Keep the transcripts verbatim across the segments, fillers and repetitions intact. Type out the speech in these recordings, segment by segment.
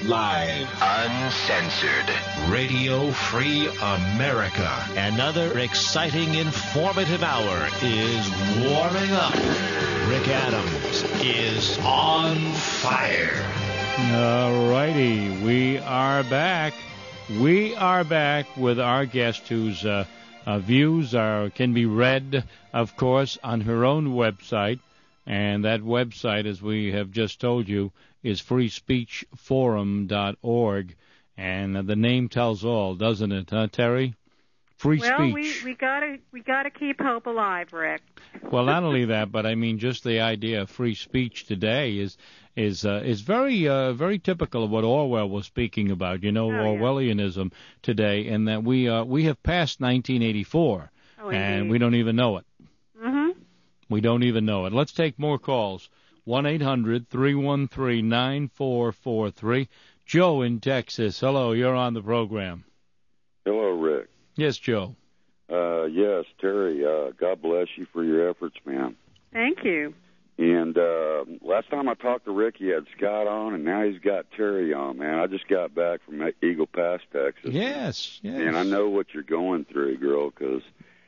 Live. Uncensored. Radio Free America. Another exciting, informative hour is warming up. Rick Adams is on fire. All righty. We are back. We are back with our guest whose uh, uh, views are can be read, of course, on her own website. And that website, as we have just told you, is free speech forum dot org. And uh, the name tells all, doesn't it, huh, Terry? Free well, speech. Well, we, we gotta we gotta keep hope alive, Rick. Well, not only that, but I mean, just the idea of free speech today is is uh, is very uh, very typical of what Orwell was speaking about. You know, oh, Orwellianism yeah. today, and that we uh, we have passed nineteen eighty-four, oh, and indeed. we don't even know it. Mm-hmm. We don't even know it. Let's take more calls. one eight hundred three one three nine four four three. Joe in Texas. Hello, you're on the program. Hello, Rick. Yes, Joe. Uh, yes, Terry, uh, God bless you for your efforts, man. Thank you. And uh, last time I talked to Rick, he had Scott on, and now he's got Terry on, man. I just got back from Eagle Pass, Texas. Yes, yes. And I know what you're going through, girl, because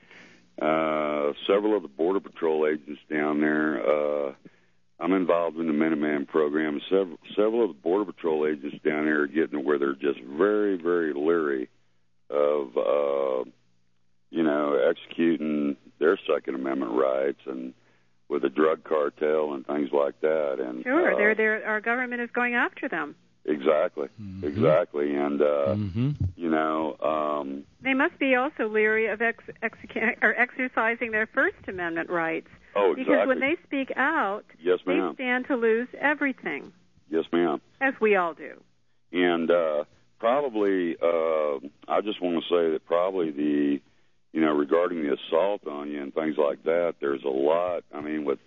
uh, several of the Border Patrol agents down there, uh, I'm involved in the Minuteman program. Several, several of the Border Patrol agents down there are getting to where they're just very, very leery of, uh, you know, executing their Second Amendment rights and with the drug cartel and things like that. And sure, uh, they're, they're, our government is going after them. Exactly, mm-hmm. exactly. And, uh, mm-hmm. you know... Um, they must be also leery of ex- execu- or exercising their First Amendment rights. Oh, exactly. Because when they speak out, yes, they ma'am. stand to lose everything. Yes, ma'am. As we all do. And uh, probably, uh, I just want to say that probably the, you know, regarding the assault on you and things like that, there's a lot, I mean, with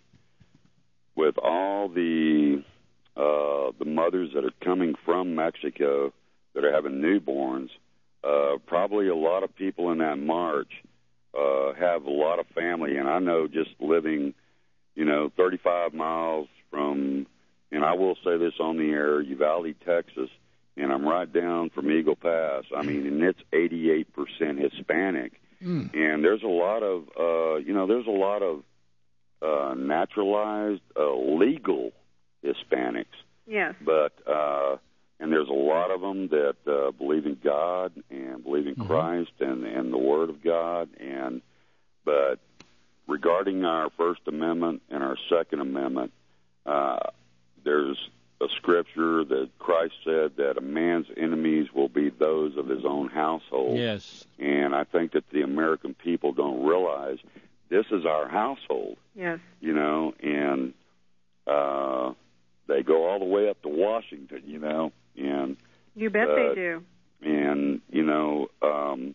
with all the... Uh, the mothers that are coming from Mexico that are having newborns, uh, probably a lot of people in that march uh, have a lot of family. And I know just living, you know, thirty-five miles from, and I will say this on the air, Uvalde, Texas, and I'm right down from Eagle Pass. I mean, and it's eighty-eight percent Hispanic. Mm. And there's a lot of, uh, you know, there's a lot of uh, naturalized, uh, legal Hispanics. Yes. But, uh, and there's a lot of them that uh, believe in God and believe in mm-hmm. Christ and, and the Word of God. And, but regarding our First Amendment and our Second Amendment, uh, there's a scripture that Christ said that a man's enemies will be those of his own household. Yes. And I think that the American people don't realize this is our household. Yes. You know, and uh, they go all the way up to Washington, you know. And you bet uh, they do. And, you know, um,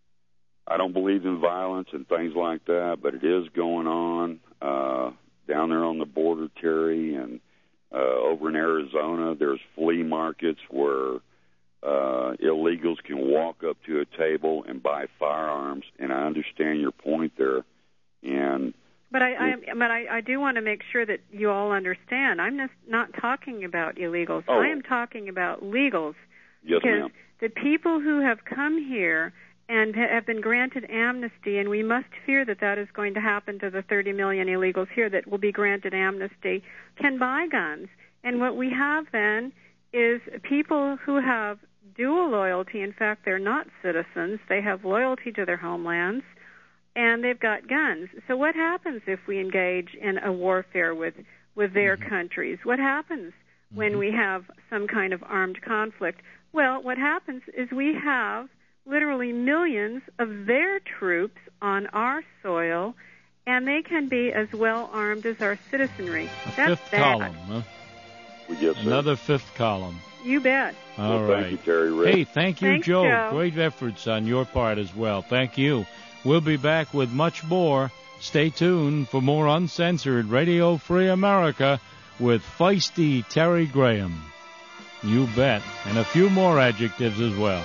I don't believe in violence and things like that, but it is going on uh, down there on the border, Terry, and uh, over in Arizona, there's flea markets where uh, illegals can walk up to a table and buy firearms, and I understand your point there. And But I, I but I, I do want to make sure that you all understand. I'm just not talking about illegals. Oh. I am talking about legals. Yes, because ma'am. The people who have come here and have been granted amnesty, and we must fear that that is going to happen to the thirty million illegals here that will be granted amnesty, can buy guns. And what we have then is people who have dual loyalty. In fact, they're not citizens. They have loyalty to their homelands, and they've got guns. So what happens if we engage in a warfare with, with their mm-hmm. countries? What happens mm-hmm. when we have some kind of armed conflict? Well, what happens is we have literally millions of their troops on our soil, and they can be as well armed as our citizenry. A That's fifth bad. column, huh? Yes, Another fifth column. You bet. All well, right. Thank you, Terry. Rick. Hey, thank you, Thanks, Joe. Joe. Great efforts on your part as well. Thank you. We'll be back with much more. Stay tuned for more Uncensored Radio Free America with feisty Terry Graham. You bet. And a few more adjectives as well.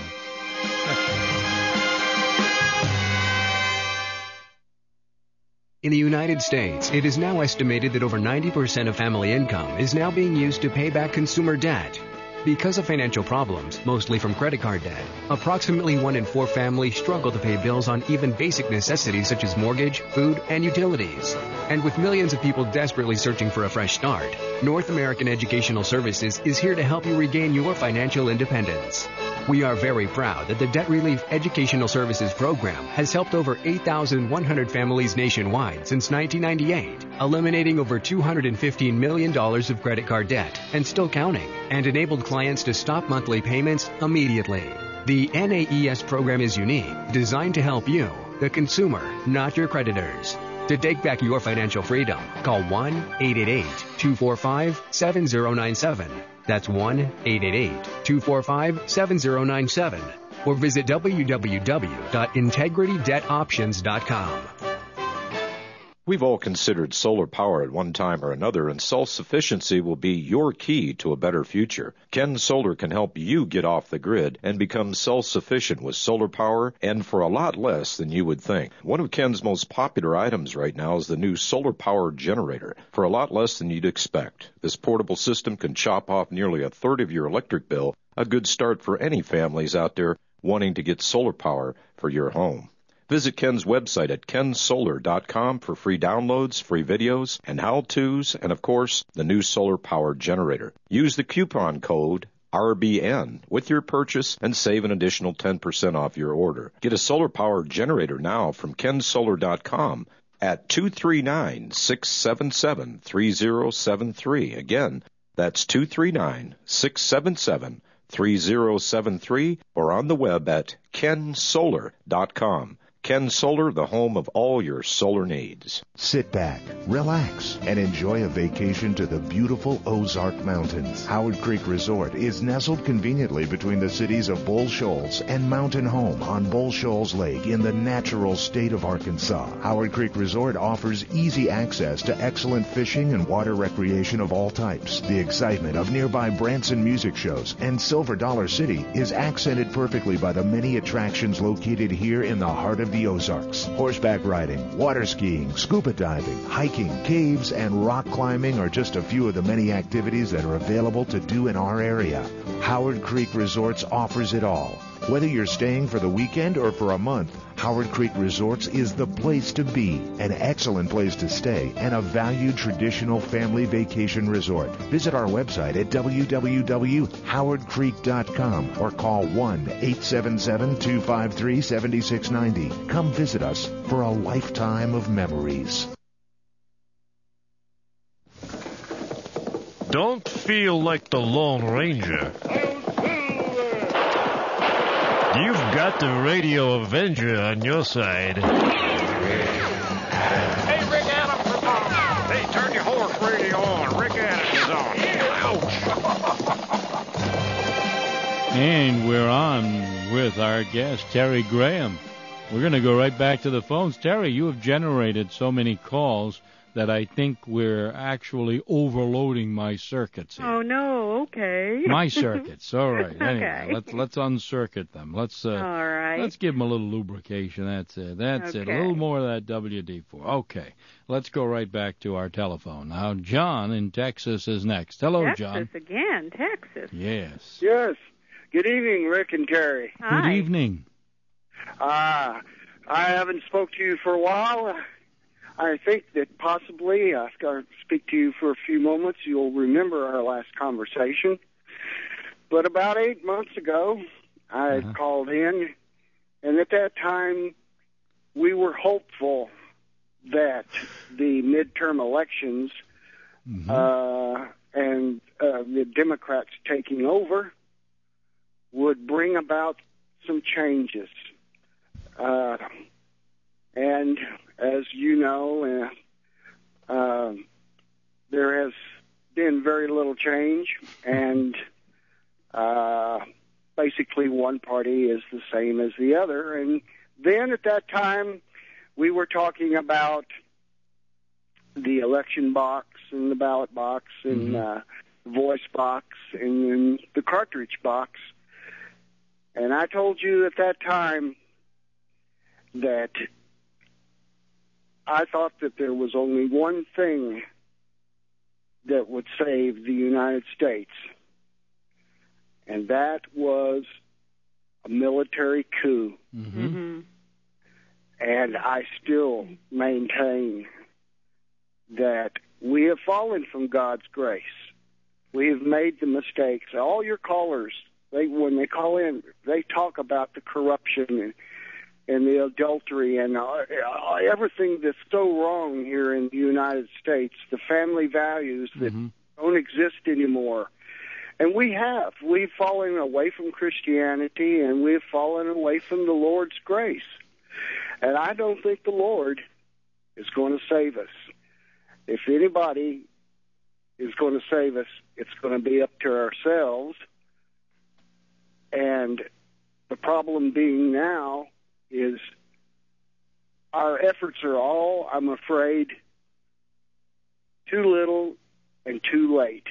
In the United States, it is now estimated that over ninety percent of family income is now being used to pay back consumer debt. Because of financial problems, mostly from credit card debt, approximately one in four families struggle to pay bills on even basic necessities such as mortgage, food, and utilities. And with millions of people desperately searching for a fresh start, North American Educational Services is here to help you regain your financial independence. We are very proud that the Debt Relief Educational Services Program has helped over eight thousand one hundred families nationwide since nineteen ninety-eight, eliminating over two hundred fifteen million dollars of credit card debt and still counting, and enabled clients to stop monthly payments immediately. The N A E S program is unique, designed to help you, the consumer, not your creditors. To take back your financial freedom, call one eight eight eight, two four five, seven zero nine seven. That's one eight eight eight, two four five, seven zero nine seven. Or visit w w w dot integrity debt options dot com. We've all considered solar power at one time or another, and self-sufficiency will be your key to a better future. Ken Solar can help you get off the grid and become self-sufficient with solar power, and for a lot less than you would think. One of Ken's most popular items right now is the new solar power generator, for a lot less than you'd expect. This portable system can chop off nearly a third of your electric bill, a good start for any families out there wanting to get solar power for your home. Visit Ken's website at ken solar dot com for free downloads, free videos, and how-tos, and of course, the new solar power generator. Use the coupon code R B N with your purchase and save an additional ten percent off your order. Get a solar power generator now from ken solar dot com at two three nine, six seven seven, three zero seven three. Again, that's two three nine, six seven seven, three zero seven three, or on the web at ken solar dot com. Ken Solar, the home of all your solar needs. Sit back, relax, and enjoy a vacation to the beautiful Ozark Mountains. Howard Creek Resort is nestled conveniently between the cities of Bull Shoals and Mountain Home on Bull Shoals Lake in the natural state of Arkansas. Howard Creek Resort offers easy access to excellent fishing and water recreation of all types. The excitement of nearby Branson music shows and Silver Dollar City is accented perfectly by the many attractions located here in the heart of the Ozarks. Horseback riding, water skiing, scuba diving, hiking, caves, and rock climbing are just a few of the many activities that are available to do in our area. Howard Creek Resorts offers it all. Whether you're staying for the weekend or for a month, Howard Creek Resorts is the place to be, an excellent place to stay, and a valued traditional family vacation resort. Visit our website at w w w dot howard creek dot com or call one eight seven seven, two five three, seven six nine zero. Come visit us for a lifetime of memories. Don't feel like the Lone Ranger. You've got the Radio Avenger on your side. Hey, Rick Adams is on. Hey, turn your horse radio on. Rick Adams is on. Ouch. And we're on with our guest, Terry Graham. We're going to go right back to the phones. Terry, you have generated so many calls that I think we're actually overloading my circuits here. Oh, no, okay. My circuits, all right. Okay. Anyway, let's let's uncircuit them. Let's uh, all right. Let's give them a little lubrication. That's it. That's it. A Okay. little more of that W D four. Okay, let's go right back to our telephone. Now, John in Texas is next. Hello, Texas John. again, Texas. Yes. Yes. Good evening, Rick and Terry. Hi. Good evening. Uh, I haven't spoke to you for a while. I think that possibly after I speak to you for a few moments, you'll remember our last conversation. But about eight months ago, I Uh-huh. called in, and at that time, we were hopeful that the midterm elections Mhm. uh, and uh, the Democrats taking over would bring about some changes. Uh, and as you know, uh, uh, there has been very little change, and uh, basically one party is the same as the other. And then at that time, we were talking about the election box and the ballot box and Mhm. uh, the voice box and then the cartridge box. And I told you at that time that I thought that there was only one thing that would save the United States, and that was a military coup. Mm-hmm. Mm-hmm. And I still maintain that we have fallen from God's grace. We have made the mistakes. All your callers, they when they call in, they talk about the corruption and, and the adultery and uh, everything that's so wrong here in the United States, the family values that Mm-hmm. don't exist anymore. And we have. We've fallen away from Christianity, and we've fallen away from the Lord's grace. And I don't think the Lord is going to save us. If anybody is going to save us, it's going to be up to ourselves. And the problem being now is our efforts are all, I'm afraid, too little and too late.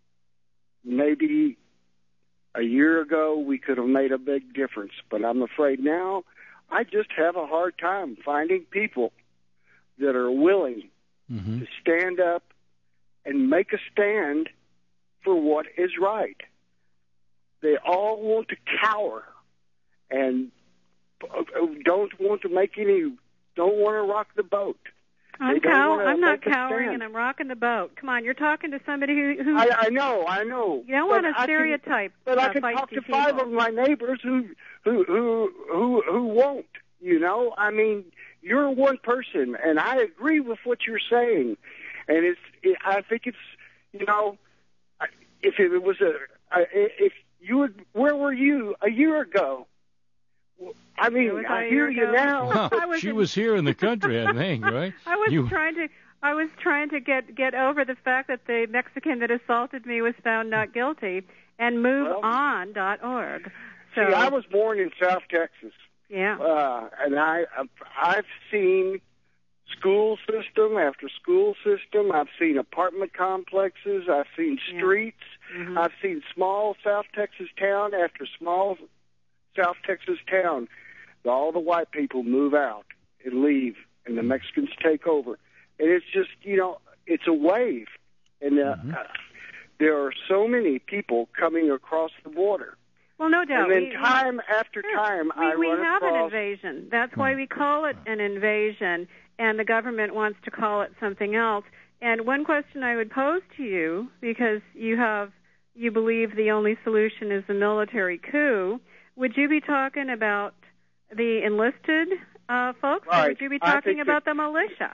Maybe a year ago we could have made a big difference, but I'm afraid now I just have a hard time finding people that are willing Mm-hmm. to stand up and make a stand for what is right. They all want to cower and don't want to make any, don't want to rock the boat. I'm, They don't cow- wanna I'm not make a cowering, stand. and I'm rocking the boat. Come on, you're talking to somebody who... who I, I know, I know. you don't But want to I can- stereotype But I uh, can feisty talk to people. five of my neighbors who, who, who, who, who won't. You know, I mean, you're one person, and I agree with what you're saying. And it's, it, I think it's, you know, if it was a, if you would, where were you a year ago? I mean, was I a hear year you ago. now. Well, I was she in- was here in the country, I think, right? I was You- trying to... I was trying to get get over the fact that the Mexican that assaulted me was found not guilty, and move on dot org. So, See, I was born in South Texas. yeah. Uh, and I, I've seen school system after school system. I've seen apartment complexes. I've seen streets. Mm-hmm. I've seen small South Texas town after small South Texas town. All the white people move out and leave, and the Mexicans take over. And it's just, you know, it's a wave. And uh, Mm-hmm. uh, there are so many people coming across the border. Well, no doubt. And then we, time after Sure. time, we, I we run have across... an invasion. That's why we call it an invasion, and the government wants to call it something else. And one question I would pose to you, because you have, you believe the only solution is the military coup, would you be talking about the enlisted uh, folks, or Right. would you be I talking think about the militia?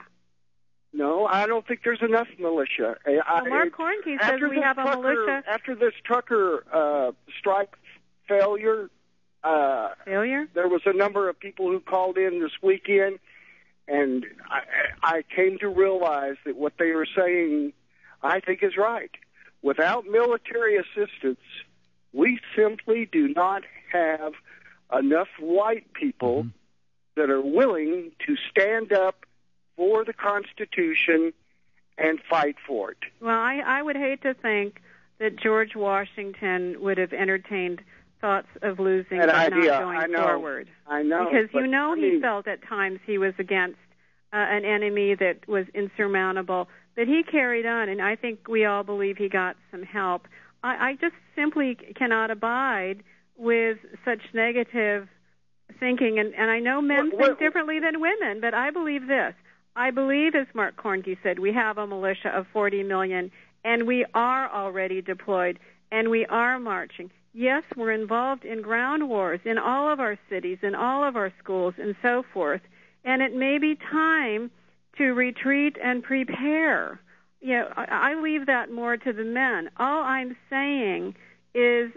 No, I don't think there's enough militia. I, Well, Mark it- Kornke says after we this have a trucker, militia After this trucker uh, strike failure, uh, failure. there was a number of people who called in this weekend, and I, I came to realize that what they were saying, I think, is right. Without military assistance, we simply do not have enough white people Mm-hmm. that are willing to stand up for the Constitution and fight for it. Well, I, I would hate to think that George Washington would have entertained thoughts of losing That but idea, not going I know. forward. I know. Because but, you know I he mean, felt at times he was against uh, an enemy that was insurmountable. But he carried on, and I think we all believe he got some help. I, I just simply cannot abide with such negative thinking. And, and I know men What- what- think differently than women, but I believe this. I believe, as Mark Kornke said, we have a militia of forty million, and we are already deployed, and we are marching. Yes, we're involved in ground wars in all of our cities, in all of our schools, and so forth. And it may be time to retreat and prepare. You know, I, I leave that more to the men. All I'm saying is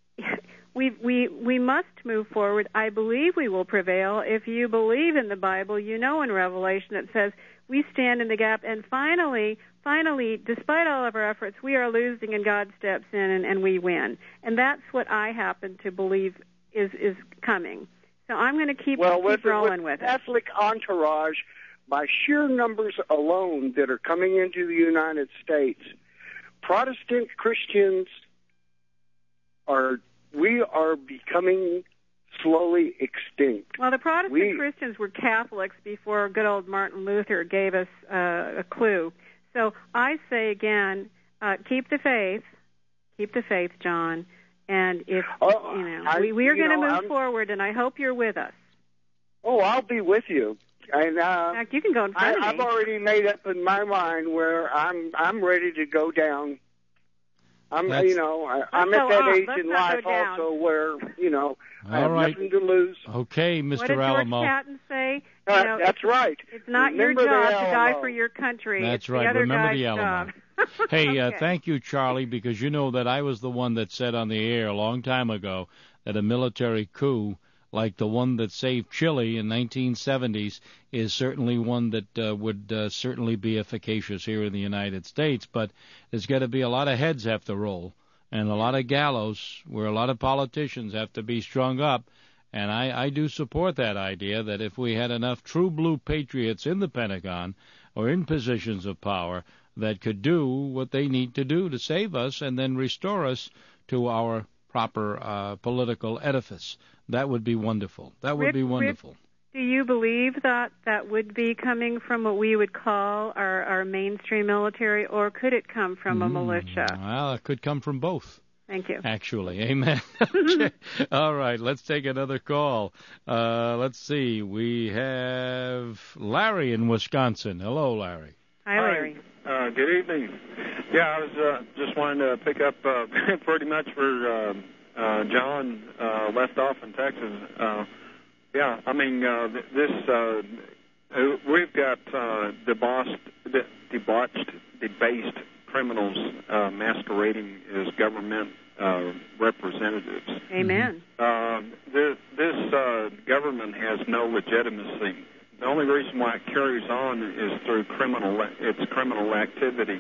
we we we must move forward. I believe we will prevail. If you believe in the Bible, you know in Revelation it says we stand in the gap, and finally, finally, despite all of our efforts, we are losing, and God steps in, and, and we win. And that's what I happen to believe is is coming. So I'm going to keep, well, keep with, rolling with with it. Catholic entourage, by sheer numbers alone that are coming into the United States, Protestant Christians are, we are becoming slowly extinct. Well, the Protestant We- Christians were Catholics before good old Martin Luther gave us uh, a clue. So I say again, uh, keep the faith, keep the faith, John, And if, Oh, you know, I- we, we are you going to know, move I'm- forward, and I hope you're with us. Oh, I'll be with you. And uh, In fact, you can go in I, front of I've me. already made up in my mind where I'm I'm ready to go down. I'm That's- you know I, I'm Let's at go that up. age Let's in not life go down. also where you know I All have right. nothing to lose. Okay, What Mister did George Alamo. Patton say? Uh, You know, that's right. It's not Remember your the job to die Alamo. for your country. That's it's right. The other Remember guy's the Alamo. job. Hey, uh, Okay. thank you, Charlie, because you know that I was the one that said on the air a long time ago that a military coup like the one that saved Chile in nineteen seventies is certainly one that uh, would uh, certainly be efficacious here in the United States. But there's got to be a lot of heads have to roll and a lot of gallows where a lot of politicians have to be strung up. And I, I do support that idea that if we had enough true blue patriots in the Pentagon or in positions of power that could do what they need to do to save us and then restore us to our proper uh, political edifice, that would be wonderful. That would Rick, be wonderful. Rick, do you believe that that would be coming from what we would call our, our mainstream military, or could it come from a Mm, militia? Well, it could come from both. Thank you. Actually, amen. Okay. All right, let's take another call. Uh, let's see. We have Larry in Wisconsin. Hello, Larry. Hi, Larry. Uh, good evening. Yeah, I was uh, just wanting to pick up uh, pretty much where uh, uh, John uh, left off in Texas. Uh, yeah, I mean, uh, th- this, uh, uh, we've got uh, debauched, de- debauched, debased criminals uh, masquerading as government uh, representatives. Amen. Uh, this this uh, government has no legitimacy. The only reason why it carries on is through criminal its criminal activities.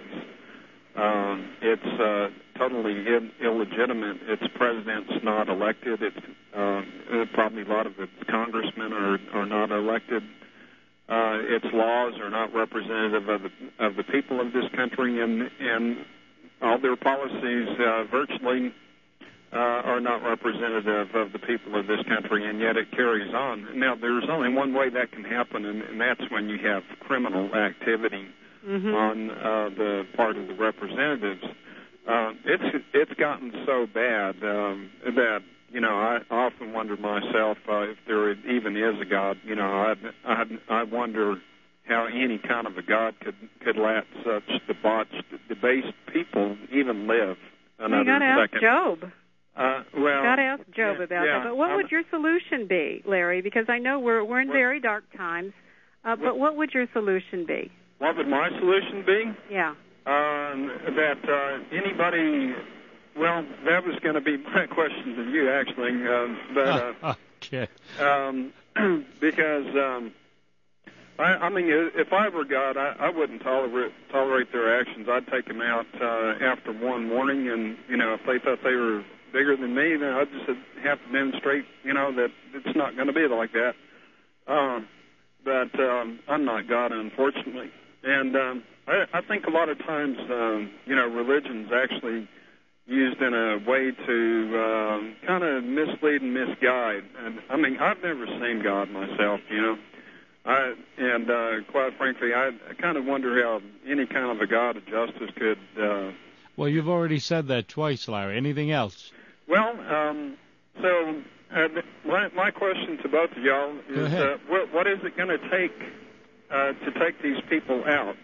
Um, it's uh, totally in, illegitimate. Its president's not elected. It's uh, probably a lot of its congressmen are are not elected. Uh, its laws are not representative of the of the people of this country, and and all their policies uh, virtually uh, are not representative of the people of this country, and yet it carries on. Now, there's only one way that can happen, and, and that's when you have criminal activity Mm-hmm. on uh, the part of the representatives. Uh, it's it's gotten so bad um, that you know I often wonder myself uh, if there even is a God. You know, I I I wonder how any kind of a God could could let such debauched, debased people even live another You got to ask second. Job. Uh, well, Got to ask Job yeah, about yeah, that. But what I'm- would your solution be, Larry? Because I know we're we're in What- very dark times. Uh, but what would your solution be? What would my solution be? Yeah. Um, that uh, anybody, well, that was going to be my question to you, actually. Um, but uh, Okay. um, because um, I, I mean, if I were God, I, I wouldn't tolerate tolerate their actions. I'd take them out uh, after one warning, and you know, if they thought they were bigger than me, then I'd just have to demonstrate, you know, that it's not going to be like that. Um, but um, I'm not God, unfortunately. And um, I, I think a lot of times, um, you know, religion's actually used in a way to um, kind of mislead and misguide. And I mean, I've never seen God myself, you know. I and uh, quite frankly, I, I kind of wonder how any kind of a God of justice could. Uh, Well, you've already said that twice, Larry. Anything else? well, um, so uh, my, my question to both of y'all Go is, ahead. uh, what, what is it going to take? Uh, to take these people out.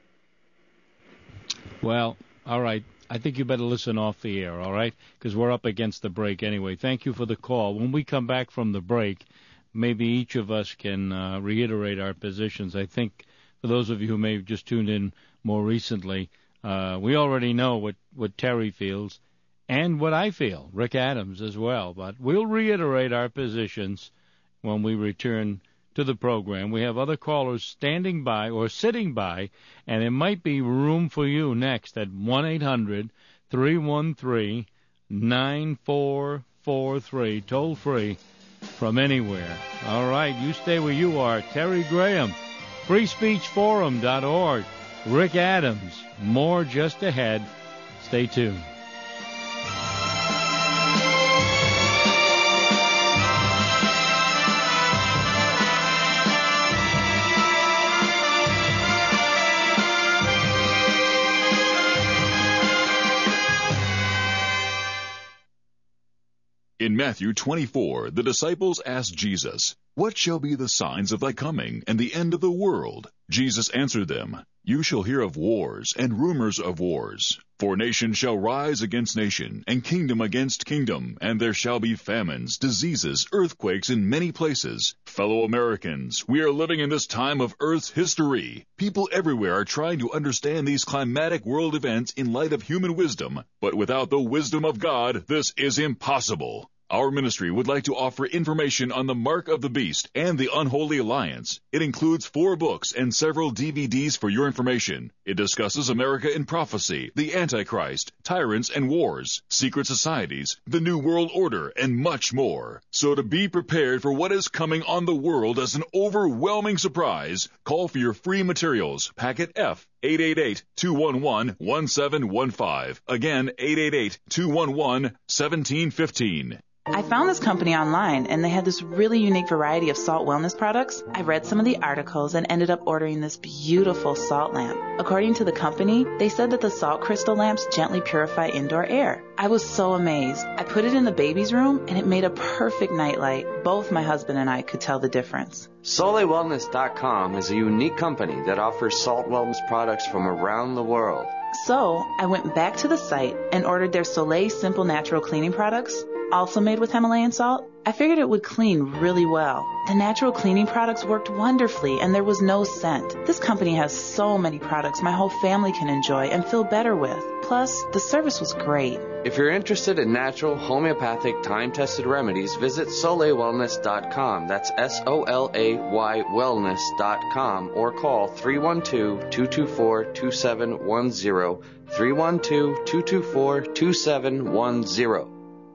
Well, all right. I think you better listen off the air, all right? Because we're up against the break anyway. Thank you for the call. When we come back from the break, maybe each of us can uh, reiterate our positions. I think for those of you who may have just tuned in more recently, uh, we already know what, what Terry feels and what I feel, Rick Adams as well. But we'll reiterate our positions when we return to the program. We have other callers standing by or sitting by, and it might be room for you next at one eight hundred three one three nine four four three, toll free from anywhere. All right, you stay where you are. Terry Graham, free speech forum dot org. Rick Adams, more just ahead. Stay tuned. In Matthew twenty-four, the disciples asked Jesus, "What shall be the signs of thy coming and the end of the world?" Jesus answered them, "You shall hear of wars and rumors of wars. For nation shall rise against nation, and kingdom against kingdom, and there shall be famines, diseases, earthquakes in many places. Fellow Americans, we are living in this time of Earth's history. People everywhere are trying to understand these climatic world events in light of human wisdom, but without the wisdom of God, this is impossible. Our ministry would like to offer information on the Mark of the Beast and the Unholy Alliance. It includes four books and several D V Ds for your information. It discusses America in prophecy, the Antichrist, tyrants and wars, secret societies, the New World Order, and much more. So to be prepared for what is coming on the world as an overwhelming surprise, call for your free materials, packet F, eight eight eight, two one one, one seven one five. Again, eight eight eight, two one one, one seven one five. I found this company online, and they had this really unique variety of salt wellness products. I read some of the articles and ended up ordering this beautiful salt lamp. According to the company, they said that the salt crystal lamps gently purify indoor air. I was so amazed. I put it in the baby's room, and it made a perfect nightlight. Both my husband and I could tell the difference. Sole Wellness dot com is a unique company that offers salt wellness products from around the world. So I went back to the site and ordered their Soleil Simple Natural Cleaning products, also made with Himalayan salt. I figured it would clean really well. The natural cleaning products worked wonderfully, and there was no scent. This company has so many products my whole family can enjoy and feel better with. Plus, the service was great. If you're interested in natural, homeopathic, time-tested remedies, visit Sole Wellness dot com. That's S O L A Y Wellness dot com, or call three one two, two two four, two seven one zero, three one two, two two four, two seven one zero.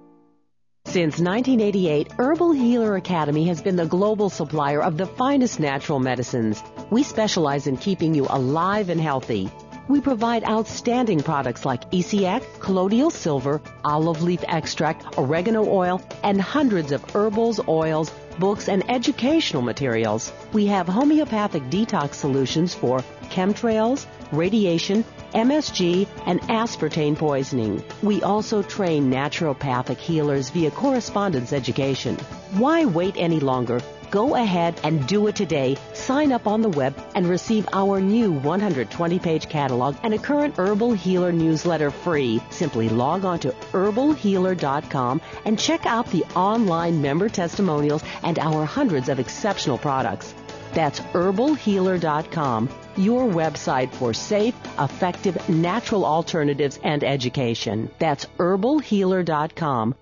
Since nineteen eighty-eight, Herbal Healer Academy has been the global supplier of the finest natural medicines. We specialize in keeping you alive and healthy. We provide outstanding products like E C X, colloidal silver, olive leaf extract, oregano oil, and hundreds of herbals, oils, books, and educational materials. We have homeopathic detox solutions for chemtrails, radiation, M S G, and aspartame poisoning. We also train naturopathic healers via correspondence education. Why wait any longer? Go ahead and do it today. Sign up on the web and receive our new one hundred twenty page catalog and a current Herbal Healer newsletter free. Simply log on to herbal healer dot com and check out the online member testimonials and our hundreds of exceptional products. That's herbal healer dot com, your website for safe, effective, natural alternatives and education. That's herbal healer dot com.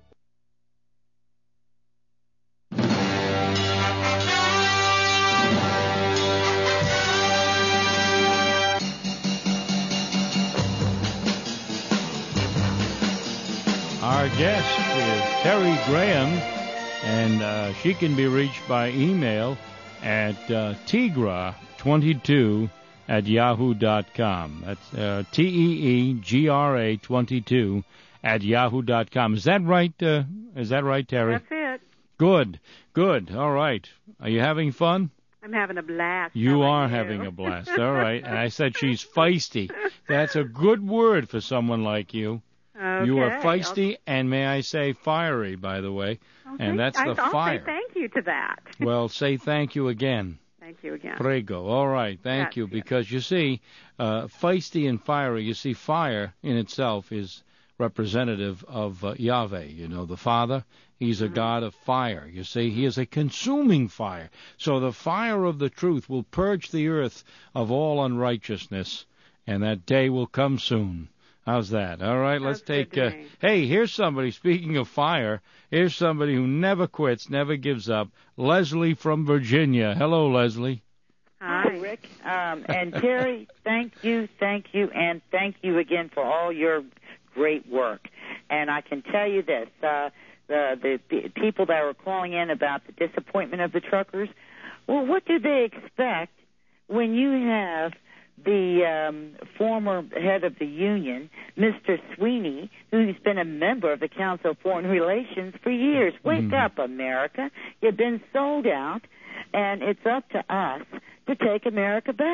Our guest is Terry Graham, and uh, she can be reached by email at uh, Teegra twenty-two at yahoo dot com. That's uh, T E E G R A twenty-two at yahoo dot com. Is that right? Uh, is that right, Terry? That's it. Good, good. All right. Are you having fun? I'm having a blast. You How are about having you? a blast. All right. And I said she's feisty. That's a good word for someone like you. Okay. You are feisty and, may I say, fiery, by the way. Okay. And that's the I'll fire. say thank you to that. Well, say thank you again. Thank you again. Prego. All right. Thank That's you. Because, you see, uh, feisty and fiery, you see, fire in itself is representative of uh, Yahweh, you know, the Father. He's a Mm-hmm. God of fire. You see, he is a consuming fire. So the fire of the truth will purge the earth of all unrighteousness, and that day will come soon. How's that? All right, let's That's take... Uh, hey, here's somebody, speaking of fire, here's somebody who never quits, never gives up. Leslie from Virginia. Hello, Leslie. Hi, Rick. Um, and Terry, thank you, thank you, and thank you again for all your great work. And I can tell you this, uh, the, the, the people that were calling in about the disappointment of the truckers, well, what do they expect when you have the um, former head of the union, Mister Sweeney, who's been a member of the Council of Foreign Relations for years? Wake Mm. up, America. You've been sold out, and it's up to us to take America back.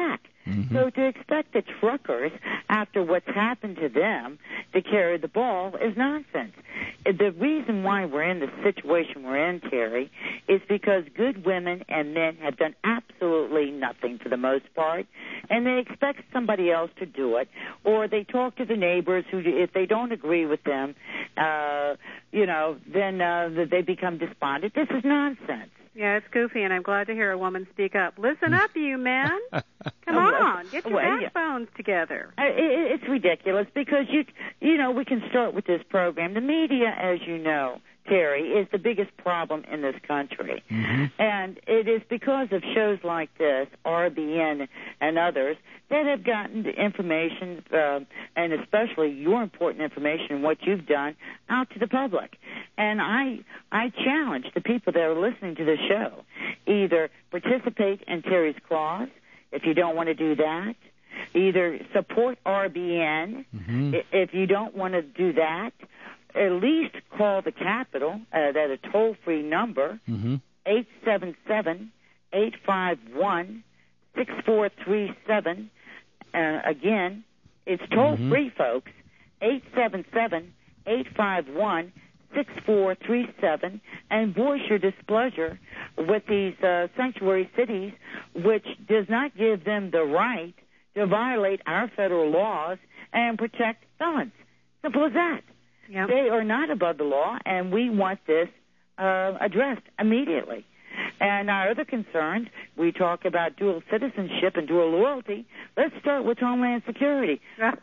Mm-hmm. So to expect the truckers, after what's happened to them, to carry the ball is nonsense. The reason why we're in the situation we're in, Terry, is because good women and men have done absolutely nothing for the most part, and they expect somebody else to do it, or they talk to the neighbors who, if they don't agree with them, uh, you know, then uh, they become despondent. This is nonsense. Yeah, it's goofy, and I'm glad to hear a woman speak up. Listen up, you men. Come on, get your well, backbones yeah. together. Uh, it, it's ridiculous because, you you know, we can start with this program. The media, as you know, Terry, is the biggest problem in this country. Mm-hmm. And it is because of shows like this, R B N and others, that have gotten the information, uh, and especially your important information, what you've done, out to the public. And I I challenge the people that are listening to this show, either participate in Terry's Clause, if you don't want to do that, either support R B N, mm-hmm. if you don't want to do that, at least call the Capitol uh, at a toll-free number, mm-hmm. eight seven seven, eight five one, six four three seven. Uh, again, it's toll-free, mm-hmm. folks, eight seven seven, eight five one, six four three seven, and voice your displeasure with these uh, sanctuary cities, which does not give them the right to violate our federal laws and protect felons. Simple as that. Yep. They are not above the law, and we want this uh, addressed immediately. And our other concerns, we talk about dual citizenship and dual loyalty. Let's start with Homeland Security.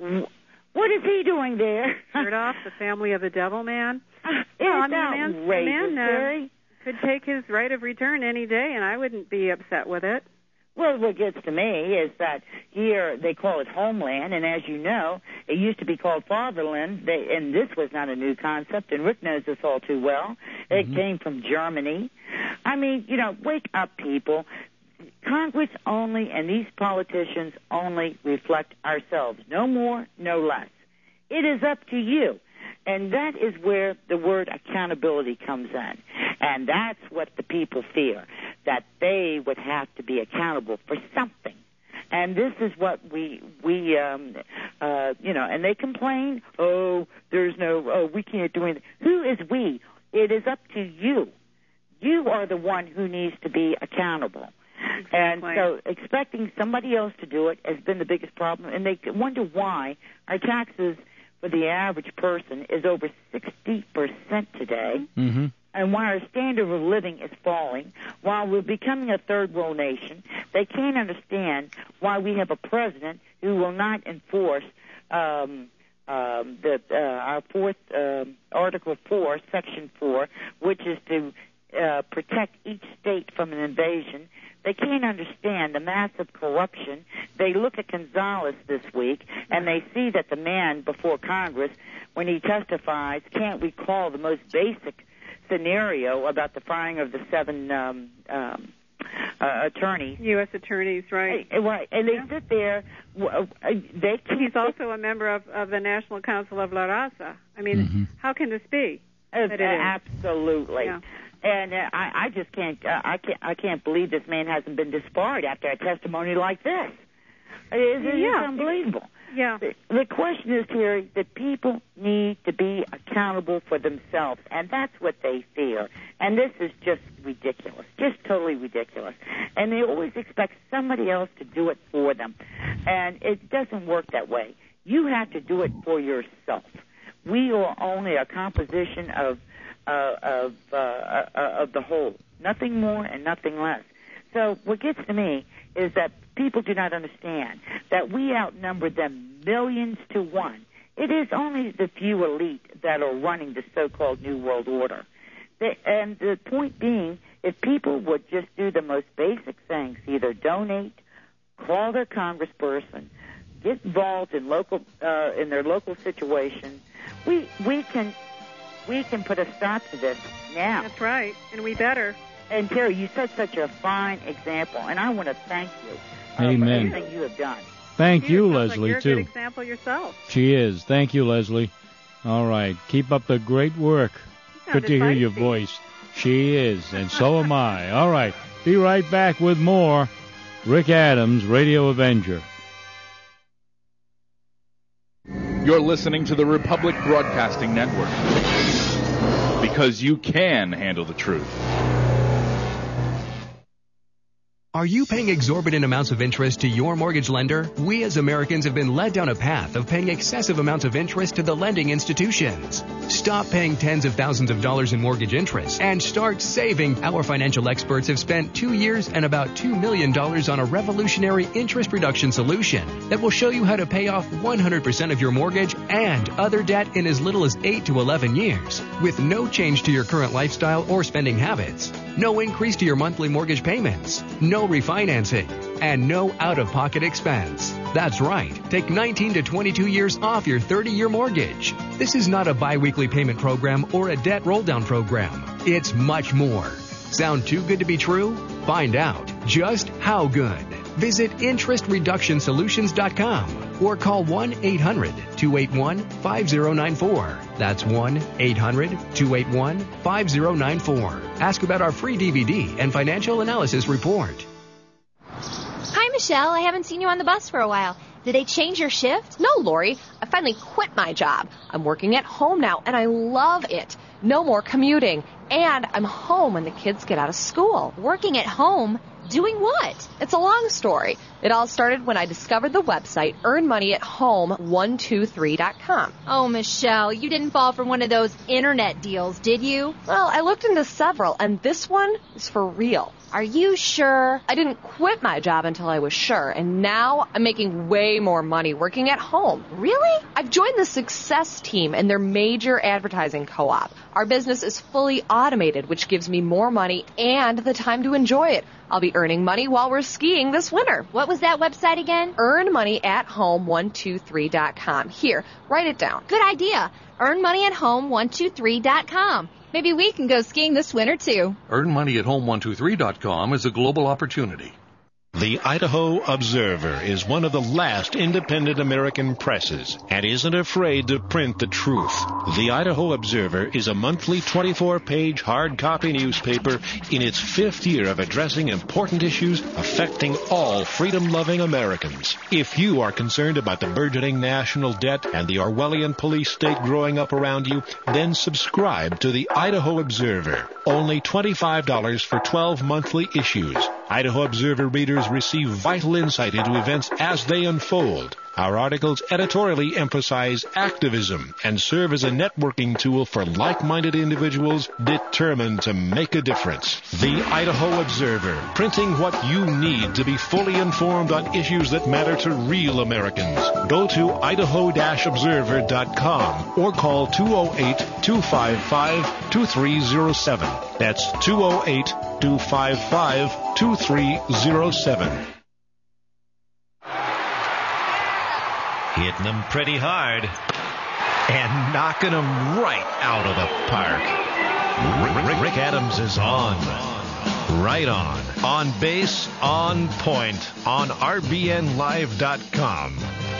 What is he doing there? Third off, the family of the devil, man. It's well, I mean, the man, outrageous, the man uh, could take his right of return any day, and I wouldn't be upset with it. Well, what gets to me is that here they call it Homeland, and as you know, it used to be called Fatherland, they, and this was not a new concept, and Rick knows this all too well. It Mm-hmm. came from Germany. I mean, you know, wake up, people. Congress only and these politicians only reflect ourselves. No more, no less. It is up to you. And that is where the word accountability comes in. And that's what the people fear, that they would have to be accountable for something. And this is what we, we um, uh, you know, and they complain, oh, there's no, oh, we can't do anything. Who is we? It is up to you. You are the one who needs to be accountable. Exactly. And so expecting somebody else to do it has been the biggest problem. And they wonder why our taxes for the average person is over sixty percent today, mm-hmm. and why our standard of living is falling, while we're becoming a third world nation. They can't understand why we have a president who will not enforce um, um, the, uh, our fourth uh, Article four, Section four, which is to uh, protect each state from an invasion. They can't understand the massive corruption. They look at Gonzales this week, and they see that the man before Congress, when he testifies, can't recall the most basic scenario about the firing of the seven um, um, uh, attorneys. U S attorneys, right. Uh, right. And they yeah. sit there. Uh, they can't He's also a member of, of the National Council of La Raza. I mean, mm-hmm. how can this be? Uh, absolutely. Yeah. And uh, I, I just can't, uh, I can't, I can't believe this man hasn't been disbarred after a testimony like this. It's, it's yeah. unbelievable. Yeah. The, the question is, Terry, that people need to be accountable for themselves, and that's what they fear. And this is just ridiculous, just totally ridiculous. And they always expect somebody else to do it for them, and it doesn't work that way. You have to do it for yourself. We are only a composition of Uh, of uh, uh, of the whole, nothing more and nothing less. So what gets to me is that people do not understand that we outnumber them millions to one. It is only the few elite that are running the so-called New World Order. They, and the point being, if people would just do the most basic things, either donate, call their congressperson, get involved in local uh, in their local situation, we we can. We can put a stop to this now. That's right, and we better. And Terry, you set such a fine example, and I want to thank you uh, Amen. for everything you have done. Thank you, you Leslie, like you're too. A good example yourself. She is. Thank you, Leslie. All right, keep up the great work. Good to hear your voice. She is, and so am I. All right, be right back with more Rick Adams, Radio Avenger. You're listening to the Republic Broadcasting Network. Because you can handle the truth. Are you paying exorbitant amounts of interest to your mortgage lender? We as Americans have been led down a path of paying excessive amounts of interest to the lending institutions. Stop paying tens of thousands of dollars in mortgage interest and start saving. Our financial experts have spent two years and about two million dollars on a revolutionary interest reduction solution that will show you how to pay off one hundred percent of your mortgage and other debt in as little as eight to eleven years with no change to your current lifestyle or spending habits. No increase to your monthly mortgage payments. No refinancing. And no out-of-pocket expense. That's right. Take nineteen to twenty-two years off your thirty-year mortgage. This is not a bi-weekly payment program or a debt roll-down program. It's much more. Sound too good to be true? Find out just how good. Visit interest reduction solutions dot com or call one eight hundred two eight one five zero nine four. That's one eight hundred two eight one five zero nine four. Ask about our free D V D and financial analysis report. Hi, Michelle. I haven't seen you on the bus for a while. Did they change your shift? No, Lori. I finally quit my job. I'm working at home now, and I love it. No more commuting. And I'm home when the kids get out of school. Working at home? Doing what? It's a long story. It all started when I discovered the website earn money at home one two three dot com. Oh, Michelle, you didn't fall for one of those internet deals, did you? Well, I looked into several, and this one is for real. Are you sure? I didn't quit my job until I was sure, and now I'm making way more money working at home. Really? I've joined the Success Team and their major advertising co-op. Our business is fully automated, which gives me more money and the time to enjoy it. I'll be earning money while we're skiing this winter. What was that website again? earn money at home one two three dot com. Here, write it down. Good idea. earn money at home one two three dot com. Maybe we can go skiing this winter, too. earn money at home one two three dot com is a global opportunity. The Idaho Observer is one of the last independent American presses and isn't afraid to print the truth. The Idaho Observer is a monthly twenty-four page hard copy newspaper in its fifth year of addressing important issues affecting all freedom-loving Americans. If you are concerned about the burgeoning national debt and the Orwellian police state growing up around you, then subscribe to the Idaho Observer. Only twenty-five dollars for twelve monthly issues. Idaho Observer readers receive vital insight into events as they unfold. Our articles editorially emphasize activism and serve as a networking tool for like-minded individuals determined to make a difference. The Idaho Observer, printing what you need to be fully informed on issues that matter to real Americans. Go to idaho observer dot com or call two oh eight, two five five, two three oh seven. That's two oh eight, two five five, two three oh seven. Hitting them pretty hard and knocking them right out of the park. Rick, Rick Adams is on. Right on. On base, on point, on R B N live dot com.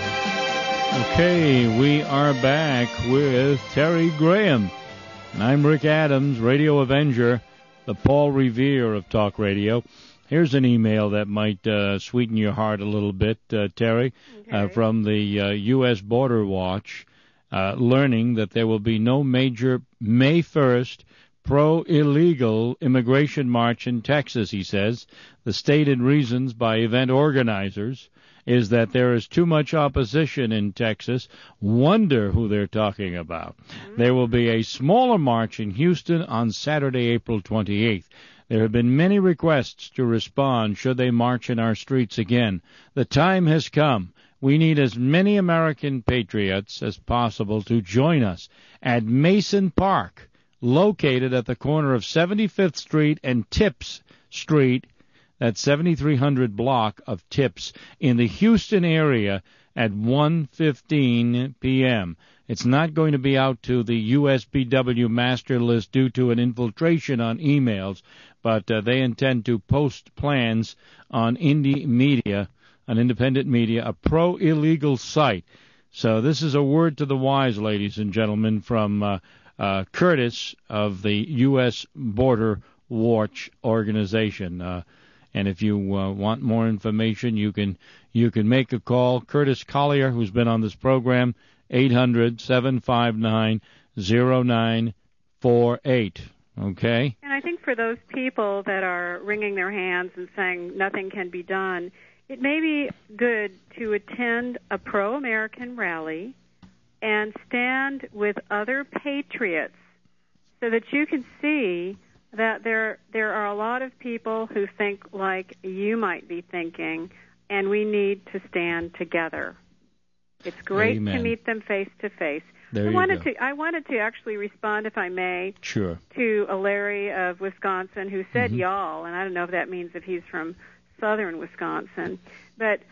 Okay, we are back with Terry Graham. And I'm Rick Adams, Radio Avenger, the Paul Revere of Talk Radio. Here's an email that might uh, sweeten your heart a little bit, uh, Terry, okay. uh, from the uh, U S Border Watch, uh, learning that there will be no major May first pro-illegal immigration march in Texas, he says. The stated reasons by event organizers is that there is too much opposition in Texas. Wonder who they're talking about. Mm-hmm. There will be a smaller march in Houston on Saturday, April twenty-eighth. There have been many requests to respond should they march in our streets again. The time has come. We need as many American patriots as possible to join us at Mason Park, located at the corner of seventy-fifth Street and Tips Street, that's seventy-three hundred block of Tips, in the Houston area at one fifteen p.m. It's not going to be out to the U S P W master list due to an infiltration on emails, but uh, they intend to post plans on Indie Media, an independent media, a pro-illegal site. So this is a word to the wise, ladies and gentlemen, from uh, uh, Curtis of the U S Border Watch organization. Uh, and if you uh, want more information, you can you can make a call. Curtis Collier, who's been on this program, eight hundred, seven five nine, zero nine four eight. Okay? And I think for those people that are wringing their hands and saying nothing can be done, it may be good to attend a pro-American rally and stand with other patriots so that you can see that there there are a lot of people who think like you might be thinking, and we need to stand together. It's great Amen. to meet them face to face. There I you wanted go. to I wanted to actually respond, if I may, Sure. to a Larry of Wisconsin who said Mhm. y'all, and I don't know if that means if he's from southern Wisconsin, but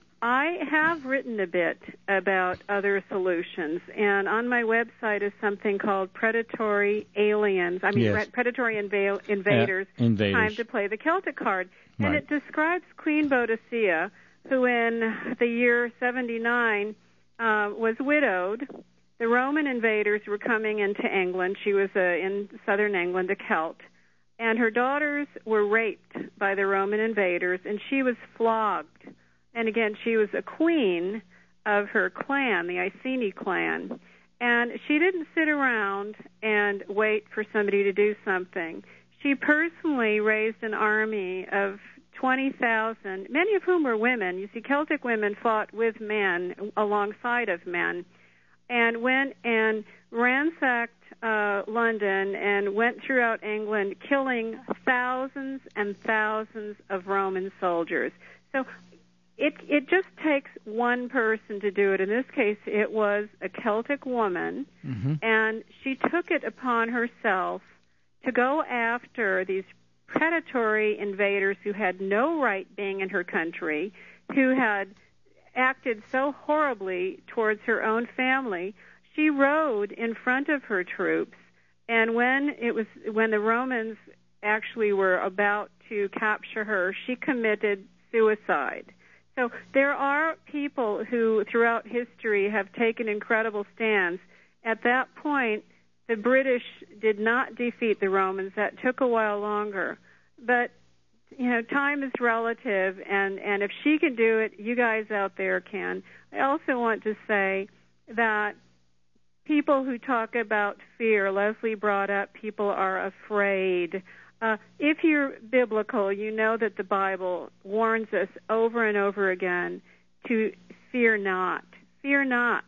I have written a bit about other solutions, and on my website is something called Predatory Aliens, I mean Yes. Pre- Predatory Inva- Invaders, Uh, invaders. Time to Play the Celtic Card. And Right. it describes Queen Boadicea, who in the year seventy-nine uh, was widowed. The Roman invaders were coming into England. She was uh, in southern England, a Celt. And her daughters were raped by the Roman invaders, and she was flogged. And again, she was a queen of her clan, the Iceni clan. And she didn't sit around and wait for somebody to do something. She personally raised an army of twenty thousand, many of whom were women. You see, Celtic women fought with men alongside of men, and went and ransacked uh, London and went throughout England, killing thousands and thousands of Roman soldiers. So it it just takes one person to do it. In this case, it was a Celtic woman, Mm-hmm. and she took it upon herself to go after these predatory invaders who had no right being in her country, who had acted so horribly towards her own family. She rode in front of her troops, and when it was when the Romans actually were about to capture her, she committed suicide. So there are people who throughout history have taken incredible stands. At that point, the British did not defeat the Romans. That took a while longer. But, you know, time is relative, and, and if she can do it, you guys out there can. I also want to say that people who talk about fear, Leslie brought up people are afraid. Uh, if you're biblical, you know that the Bible warns us over and over again to fear not. Fear not.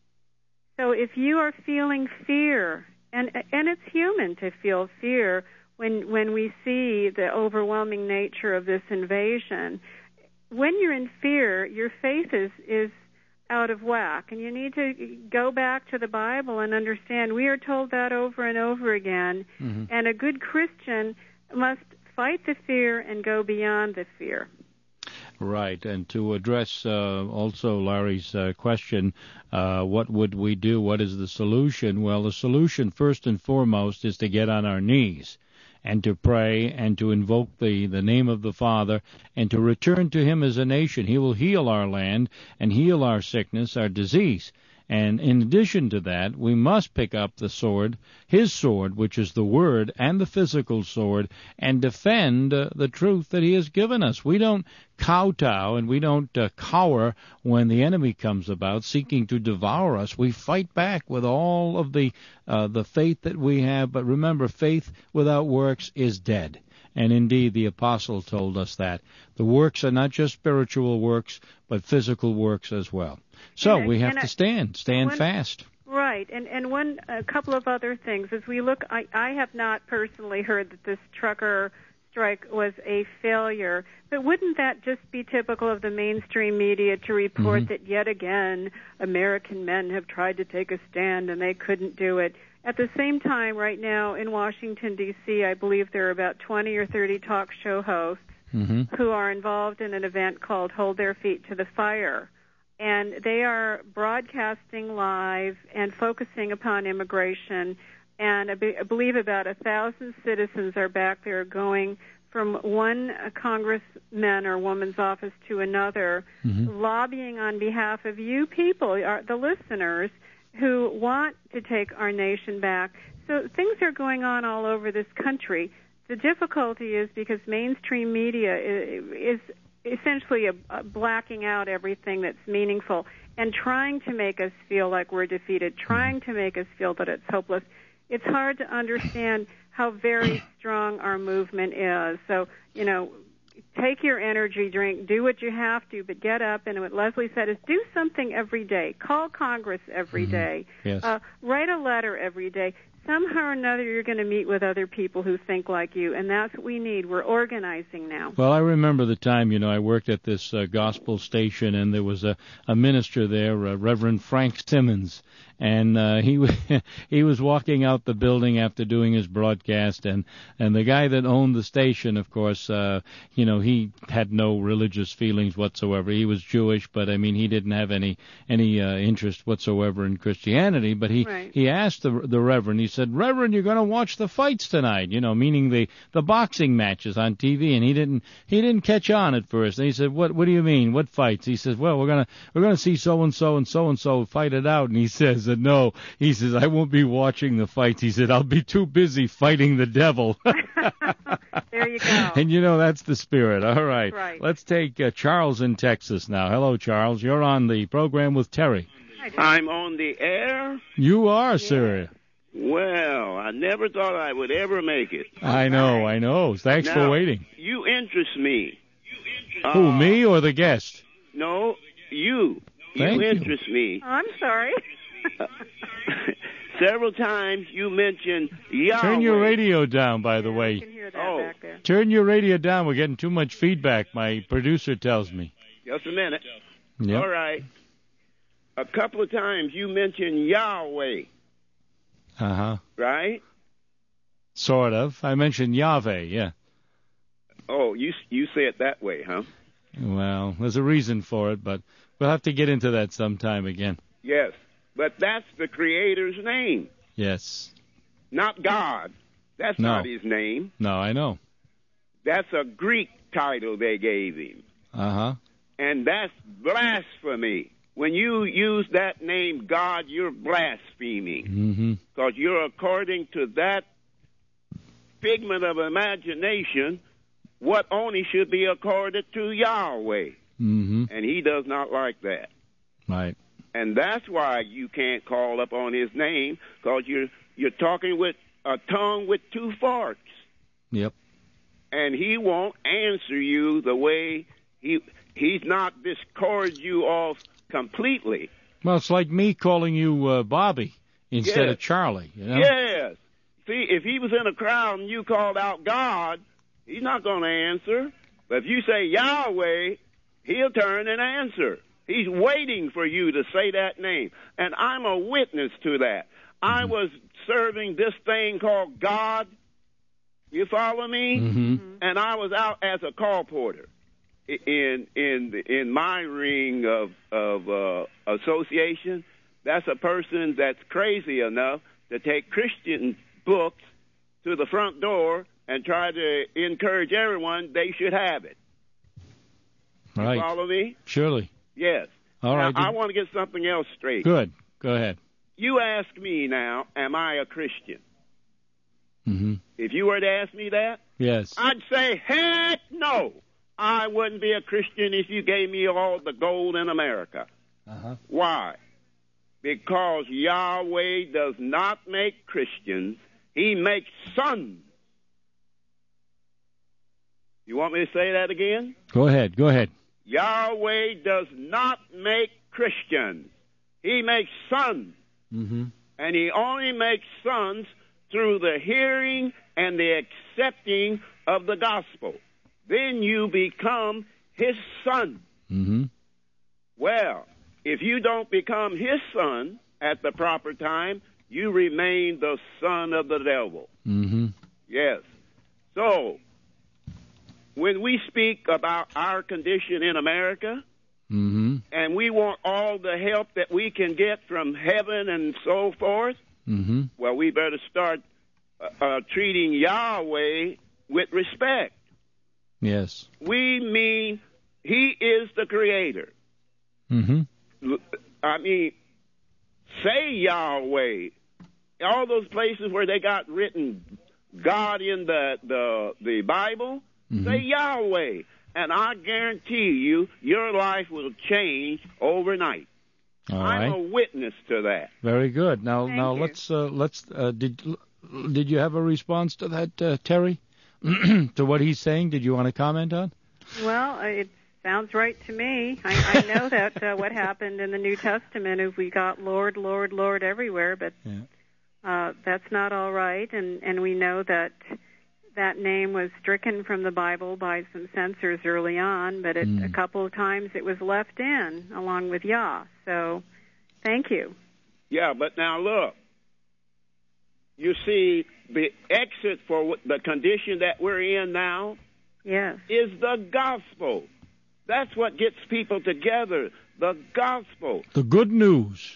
So if you are feeling fear, and and it's human to feel fear when when we see the overwhelming nature of this invasion, when you're in fear, your faith is is out of whack, and you need to go back to the Bible and understand we are told that over and over again. Mm-hmm. And a good Christian must fight the fear and go beyond the fear. Right, and to address uh, also Larry's uh, question, uh, what would we do? What is the solution? Well, the solution, first and foremost, is to get on our knees and to pray and to invoke the, the name of the Father and to return to Him as a nation. He will heal our land and heal our sickness, our disease. And in addition to that, we must pick up the sword, His sword, which is the Word, and the physical sword, and defend uh, the truth that He has given us. We don't kowtow and we don't uh, cower when the enemy comes about seeking to devour us. We fight back with all of the uh, the faith that we have. But remember, faith without works is dead. And indeed, the apostle told us that. The works are not just spiritual works, but physical works as well. So And I- we have and I- to stand, stand one- fast. Right, and and one a couple of other things as we look. I I have not personally heard that this trucker strike was a failure, but wouldn't that just be typical of the mainstream media to report Mhm. that yet again American men have tried to take a stand and they couldn't do it? At the same time, right now in Washington D C, I believe there are about twenty or thirty talk show hosts Mm-hmm. who are involved in an event called Hold Their Feet to the Fire. And they are broadcasting live and focusing upon immigration. And I, be, I believe about a thousand citizens are back there going from one congressman or woman's office to another, Mm-hmm. lobbying on behalf of you people, our, the listeners, who want to take our nation back. So things are going on all over this country. The difficulty is because mainstream media is, is essentially a, a blacking out everything that's meaningful. and trying to make us feel like we're defeated, trying to make us feel that it's hopeless. It's hard to understand how very strong our movement is. So, you know, take your energy drink, do what you have to, but get up. And what Leslie said is do something every day. Call Congress every Mm-hmm. day. Yes. Uh, write a letter every day. Somehow or another, you're going to meet with other people who think like you, and that's what we need. We're organizing now. Well, I remember the time, you know, I worked at this uh, gospel station, and there was a, a minister there, uh, Reverend Frank Simmons, and uh, he w- he was walking out the building after doing his broadcast, and, and the guy that owned the station, of course, uh, you know, he had no religious feelings whatsoever. He was Jewish, but, I mean, he didn't have any any uh, interest whatsoever in Christianity, but he, Right. he asked the, the Reverend, he said, Reverend, you're going to watch the fights tonight, you know, meaning the, the boxing matches on T V, and he didn't he didn't catch on at first. And he said, what what do you mean? What fights? He says, well, we're gonna we're gonna see so and so and so and so fight it out. And he says, no, he says, I won't be watching the fights. He said, I'll be too busy fighting the devil. There you go. And you know that's the spirit. All right, Right. let's take uh, Charles in Texas now. Hello, Charles. You're on the program with Terry. I'm on the air? You are, sir. Well, I never thought I would ever make it. I know, I know. Thanks Now, for waiting. You interest me. Who, Uh, me or the guest? No, you. Thank you you. interest me. Oh, I'm sorry. Several times you mentioned Yahweh. Turn your radio down, by the way. Oh, Turn your radio down. We're getting too much feedback, my producer tells me. just a minute. Yep. All right. A couple of times you mentioned Yahweh, Uh-huh. right? Sort of. I mentioned Yahweh, yeah. Oh, you you say it that way, huh? Well, there's a reason for it, but we'll have to get into that sometime again. Yes, but that's the Creator's name, Yes. not God. That's No. not his name. No, I know. That's a Greek title they gave him, Uh-huh. and that's blasphemy. When you use that name, God, you're blaspheming, Mm-hmm. because you're according to that figment of imagination what only should be accorded to Yahweh, Mm-hmm. and he does not like that. Right. And that's why you can't call up on his name, because you're you're talking with a tongue with two forks, Yep. and he won't answer you the way he he's not discord you off completely. Well, it's like me calling you uh, Bobby instead Yes. of Charlie, you know? Yes. See, if he was in a crowd and you called out God, he's not going to answer. But if you say Yahweh, he'll turn and answer. He's waiting for you to say that name. And I'm a witness to that. I was serving this thing called God. You follow me? Mm-hmm. And I was out as a call porter in in in my ring of of uh, association. That's a person that's crazy enough to take Christian books to the front door and try to encourage everyone they should have it. Right. You follow me? Surely. Yes. All now, right. I want to get something else straight. Good. Go ahead. You ask me now, am I a Christian? Mm-hmm. If you were to ask me that, Yes. I'd say, heck no. I wouldn't be a Christian if you gave me all the gold in America. Uh-huh. Why? Because Yahweh does not make Christians. He makes sons. You want me to say that again? Go ahead. Go ahead. Yahweh does not make Christians. He makes sons. Mm-hmm. And he only makes sons through the hearing and the accepting of the gospel. Then you become his son. Mm-hmm. Well, if you don't become his son at the proper time, you remain the son of the devil. Mm-hmm. Yes. So, when we speak about our condition in America, Mm-hmm. and we want all the help that we can get from heaven and so forth, Mm-hmm. well, we better start uh, uh, treating Yahweh with respect. Yes. We mean he is the creator. Mm-hmm. I mean, say Yahweh. All those places where they got written God in the the, the Bible, Mm-hmm. say Yahweh. And I guarantee you, your life will change overnight. All I'm right. a witness to that. Very good. Now, Thank now you. let's uh, let's uh, did did you have a response to that, uh, Terry? To what he's saying? Did you want to comment on? Well, it sounds right to me. I, I know that uh, what happened in the New Testament is we got Lord, Lord, Lord everywhere, but Yeah. uh, that's not all right. And, and we know that that name was stricken from the Bible by some censors early on, but it, Mm. a couple of times it was left in along with Yah. So thank you. Yeah, but now look. You see, the exit for what- the condition that we're in now yes. is the gospel. That's what gets people together, the gospel. The good news.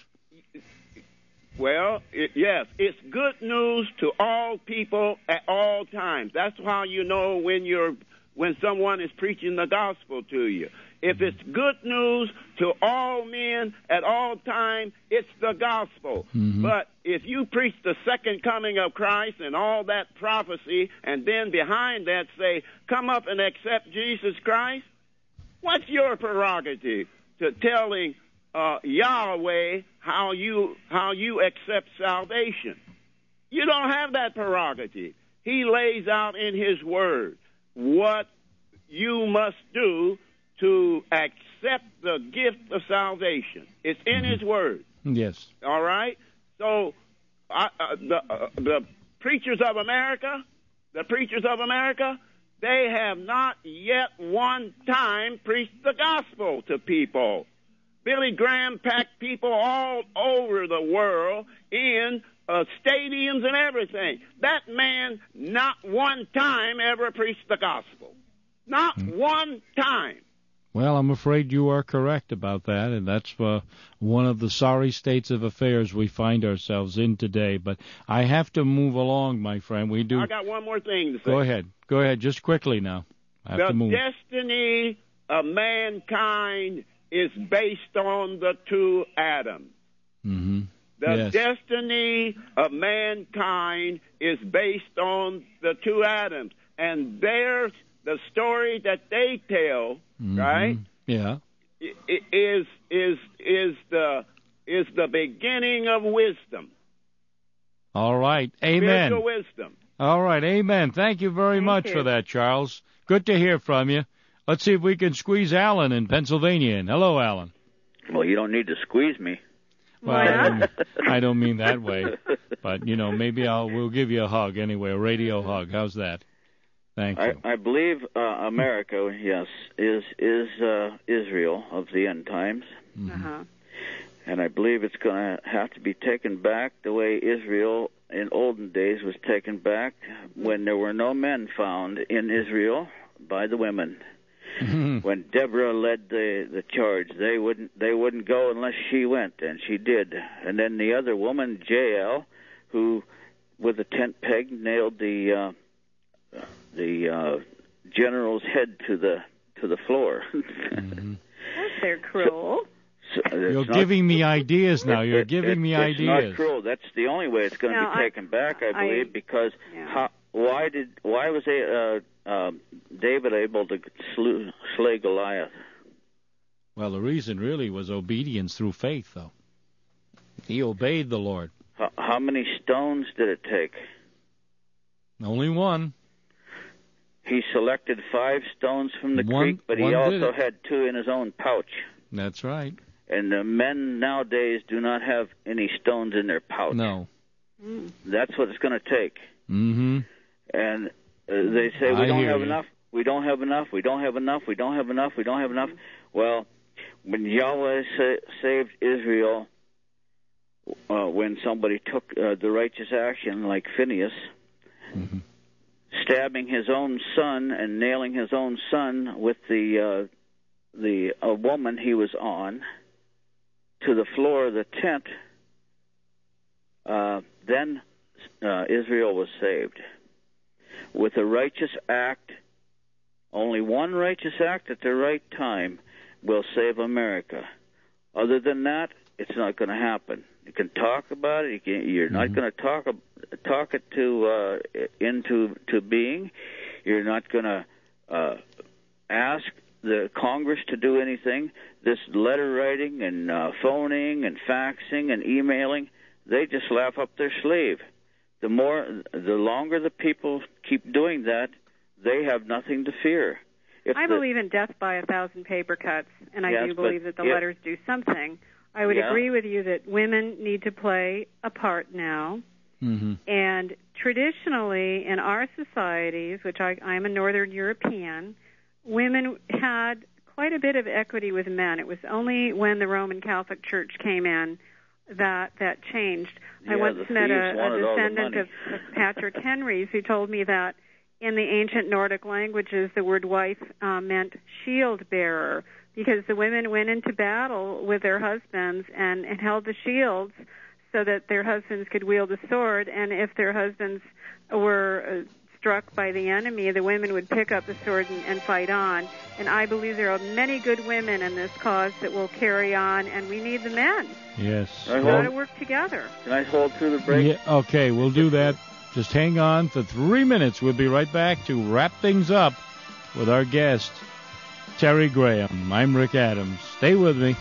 Well, it, yes, it's good news to all people at all times. That's how you know when you're when someone is preaching the gospel to you. If it's good news to all men at all times, it's the gospel. Mm-hmm. But if you preach the second coming of Christ and all that prophecy, and then behind that say, come up and accept Jesus Christ, what's your prerogative to telling uh, Yahweh how you how you accept salvation? You don't have that prerogative. He lays out in His Word what you must do to accept the gift of salvation. It's in His Word. Yes. All right? So I, uh, the, uh, the preachers of America, the preachers of America, they have not yet one time preached the gospel to people. Billy Graham packed people all over the world in uh, stadiums and everything. That man not one time ever preached the gospel. Not one time. Well, I'm afraid you are correct about that, and that's uh, one of the sorry states of affairs we find ourselves in today. But I have to move along, my friend. We do. I got one more thing to say. Go ahead. Go ahead. Just quickly now. I have The to move. destiny of mankind is based on the two Adams. Mm-hmm. The Yes. destiny of mankind is based on the two Adams. And there's the story that they tell, Mhm. right, Yeah. i- i- is is is the is the beginning of wisdom. All right. Amen. Spiritual wisdom. All right. Amen. Thank you very much you. for that, Charles. Good to hear from you. Let's see if we can squeeze Alan in Pennsylvania in. Hello, Alan. Well, you don't need to squeeze me. Well, I don't, mean, I don't mean that way, but you know, maybe I'll we'll give you a hug anyway, a radio hug. How's that? Thank I, you. I believe uh, America, yes, is is uh, Israel of the end times, Uh-huh. and I believe it's going to have to be taken back the way Israel in olden days was taken back when there were no men found in Israel by the women. When Deborah led the the charge, they wouldn't they wouldn't go unless she went, and she did. And then the other woman, Jael, who with a tent peg nailed the uh, the uh, general's head to the to the floor. Mm-hmm. They're cruel. So, uh, You're it's not- giving me ideas now. You're it- giving it- me it's ideas. not cruel. That's the only way it's going to No, be I- taken back, I I- believe, because yeah. how, why did why was they, uh, uh, David able to slew, slay Goliath? Well, the reason really was obedience through faith, though. He obeyed the Lord. How, how many stones did it take? Only one. He selected five stones from the One- creek, but he one did also it. had two in his own pouch. That's right. And the men nowadays do not have any stones in their pouch. No. That's what it's going to take. Mm-hmm. And uh, they say we I don't hear have you. enough. We don't have enough. We don't have enough. We don't have enough. We don't have enough. Well, when Yahweh sa- saved Israel, uh, when somebody took uh, the righteous action, like Phineas, Mm-hmm. stabbing his own son and nailing his own son with the uh, the a woman he was on to the floor of the tent, uh, then uh, Israel was saved. With a righteous act, only one righteous act at the right time will save America. Other than that, it's not going to happen. You can talk about it. You can, you're not going to talk talk it to uh, into to being. You're not going to uh, ask the Congress to do anything. This letter writing and uh, phoning and faxing and emailing, they just laugh up their sleeve. The more, the longer the people keep doing that, they have nothing to fear. If I the, believe in death by a thousand paper cuts, and I yes, do believe but that the if, letters do something. I would yeah. agree with you that women need to play a part now. Mm-hmm. And traditionally, in our societies, which I, I'm a Northern European, women had quite a bit of equity with men. It was only when the Roman Catholic Church came in that that changed. Yeah, I once the met a, thieves a wanted all the descendant money. of, of Patrick Henry's who told me that in the ancient Nordic languages, the word wife uh, meant shield bearer, because the women went into battle with their husbands and, and held the shields so that their husbands could wield a sword, and if their husbands were uh, struck by the enemy, the women would pick up the sword and, and fight on. And I believe there are many good women in this cause that will carry on, and we need the men. Yes. We've got to work together. Can I hold through the break? Yeah, okay, we'll do that. Just hang on for three minutes. We'll be right back to wrap things up with our guest, Terry Graham. I'm Rick Adams. Stay with me.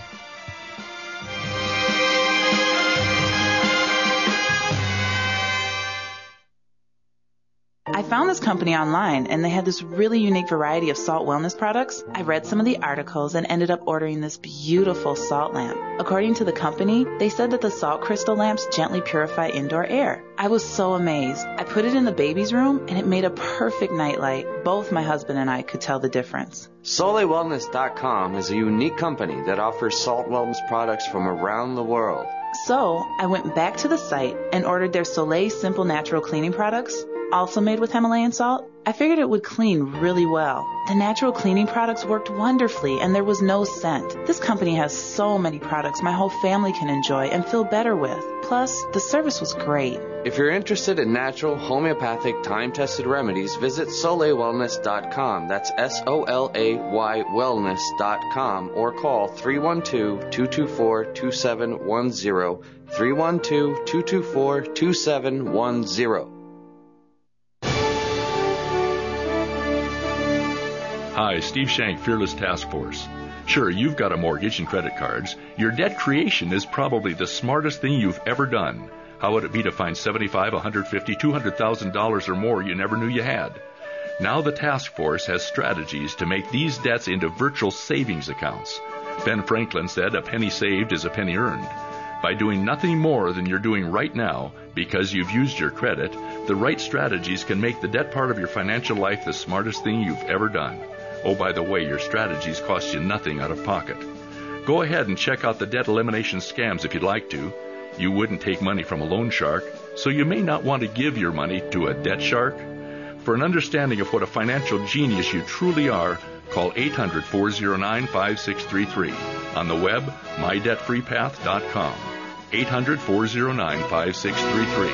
I found this company online, and they had this really unique variety of salt wellness products. I read some of the articles and ended up ordering this beautiful salt lamp. According to the company, they said that the salt crystal lamps gently purify indoor air. I was so amazed. I put it in the baby's room, and it made a perfect nightlight. Both my husband and I could tell the difference. Soleil Wellness dot com is a unique company that offers salt wellness products from around the world. So I went back to the site and ordered their Soleil Simple Natural Cleaning products, also made with Himalayan salt. I figured it would clean really well. The natural cleaning products worked wonderfully, and there was no scent. This company has so many products my whole family can enjoy and feel better with. Plus, the service was great. If you're interested in natural, homeopathic, time-tested remedies, visit Soleil Wellness dot com. That's S O L A Y Wellness dot com, or call three one two, two two four, two seven one zero, three one two, two two four, two seven one zero. Hi, Steve Shank, Fearless Task Force. Sure, you've got a mortgage and credit cards. Your debt creation is probably the smartest thing you've ever done. How would it be to find seventy-five, one hundred fifty, two hundred thousand dollars or more you never knew you had? Now the task force has strategies to make these debts into virtual savings accounts. Ben Franklin said a penny saved is a penny earned. By doing nothing more than you're doing right now because you've used your credit, the right strategies can make the debt part of your financial life the smartest thing you've ever done. Oh, by the way, your strategies cost you nothing out of pocket. Go ahead and check out the debt elimination scams if you'd like to. You wouldn't take money from a loan shark, so you may not want to give your money to a debt shark. For an understanding of what a financial genius you truly are, call eight hundred, four oh nine, five six three three. On the web, my debt free path dot com. eight hundred, four oh nine, five six three three.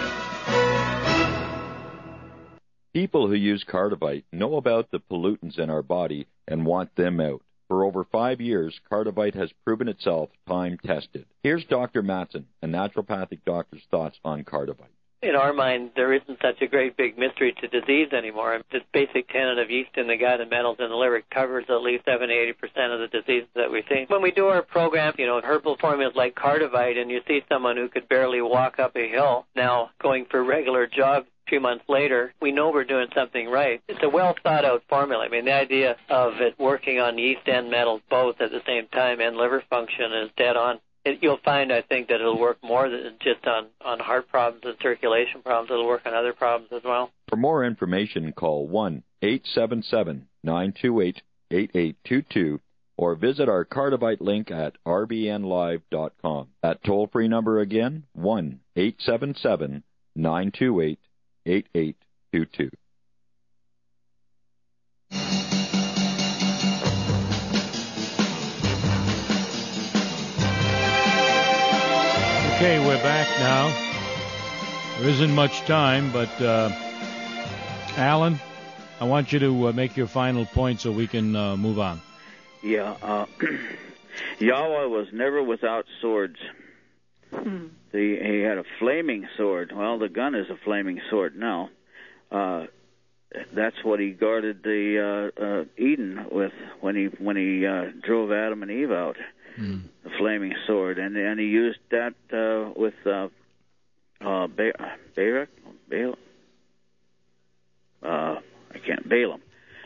People who use Cardivite know about the pollutants in our body and want them out. For over five years, Cardivite has proven itself time-tested. Here's Doctor Matson, a naturopathic doctor's thoughts on Cardivite. In our mind, there isn't such a great big mystery to disease anymore. This basic tenet of yeast in the gut and metals in the liver covers at least seventy to eighty percent of the diseases that we see. When we do our program, you know, herbal formulas like Cardivite, and you see someone who could barely walk up a hill now going for regular jogs a few months later, we know we're doing something right. It's a well-thought-out formula. I mean, the idea of it working on yeast and metals both at the same time and liver function is dead on. It, you'll find, I think, that it'll work more than just on, on heart problems and circulation problems. It'll work on other problems as well. For more information, call one eight seven seven, nine two eight, eight eight two two or visit our Cardivite link at r b n live dot com. That toll-free number again, one eight seven seven, nine two eight, eight eight two two. Okay, we're back now. There isn't much time, but uh, Alan, I want you to uh, make your final point so we can uh, move on. Yeah, uh, Yahweh was never without swords. Hmm. The, he had a flaming sword. Well, the gun is a flaming sword now. Uh, that's what he guarded the uh, uh, Eden with when he when he uh, drove Adam and Eve out, mm. the flaming sword, and and he used that uh, with uh, uh, ba- Barak, Balaam. Uh, I can't Balaam.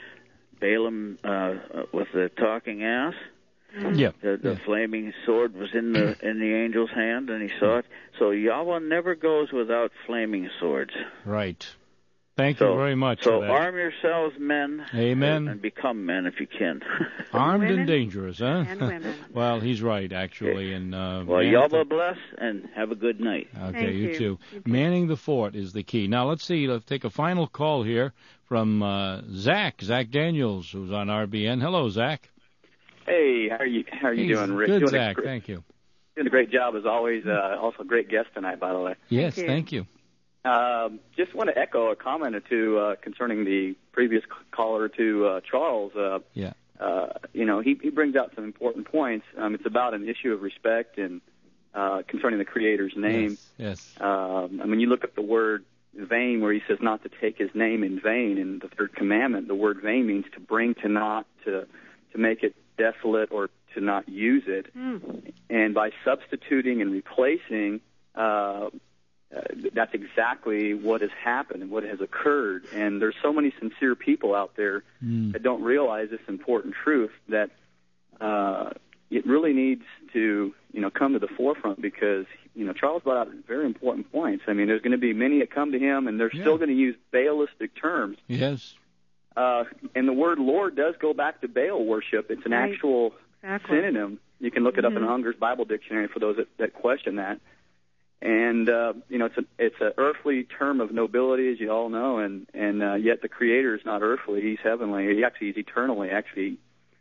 Balaam uh, with the talking ass. Yeah. The, the yeah. flaming sword was in the in the angel's hand, and he saw it. So Yahweh never goes without flaming swords. Right. Thank so, you very much. So for that. arm yourselves, men. Amen. And, and become men if you can. Armed women and dangerous, huh? And women. Well, he's right, actually. Okay. And uh, well, Yahweh bless, and have a good night. Okay, Thank you, you. too. You too. Manning the fort is the key. Now, let's see. Let's take a final call here from uh, Zach, Zach Daniels, who's on R B N. Hello, Zach. Hey, how are you? How are you He's doing, Rick? Good, doing Zach. A, thank you. Doing a great job as always. Uh, also, a great guest tonight, by the way. Yes, Thank you. thank you. Um, just want to echo a comment or two uh, concerning the previous caller to uh, Charles. Uh, yeah. Uh, you know, he, he brings out some important points. Um, it's about an issue of respect and uh, concerning the Creator's name. Yes. yes. Um, and when you look up the word vain, where he says not to take his name in vain, in the third commandment, the word vain means to bring to naught, to to make it desolate, or to not use it. Mm. And by substituting and replacing, uh, uh, that's exactly what has happened and what has occurred. And there's so many sincere people out there mm. that don't realize this important truth, that uh, it really needs to, you know, come to the forefront, because, you know, Charles brought out very important points. I mean, there's going to be many that come to him, and they're Yeah. still going to use Baalistic terms. Yes. Uh, and the word Lord does go back to Baal worship. It's an Right. actual Exactly. synonym. You can look it up Mhm. in Unger's Bible Dictionary for those that, that question that. And uh, you know, it's a it's an earthly term of nobility, as you all know, and and uh, yet the Creator is not earthly; He's heavenly. He actually is eternally, actually.